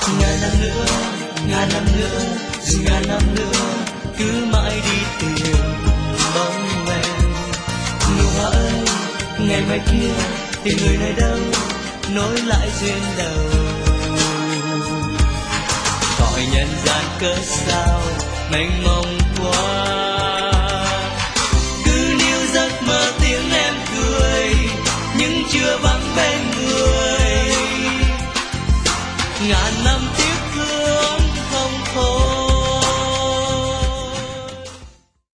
ngàn năm nữa, ngàn năm nữa, ngàn năm nữa, cứ mãi đi tìm bóng em. Nụ hoa ơi, ngày mai kia thì người nơi đâu nối lại duyên đầu. Cõi nhân gian cớ sao mênh mông quá, cứ níu giấc mơ tiếng em cười nhưng chưa vắng bên người. Ngàn năm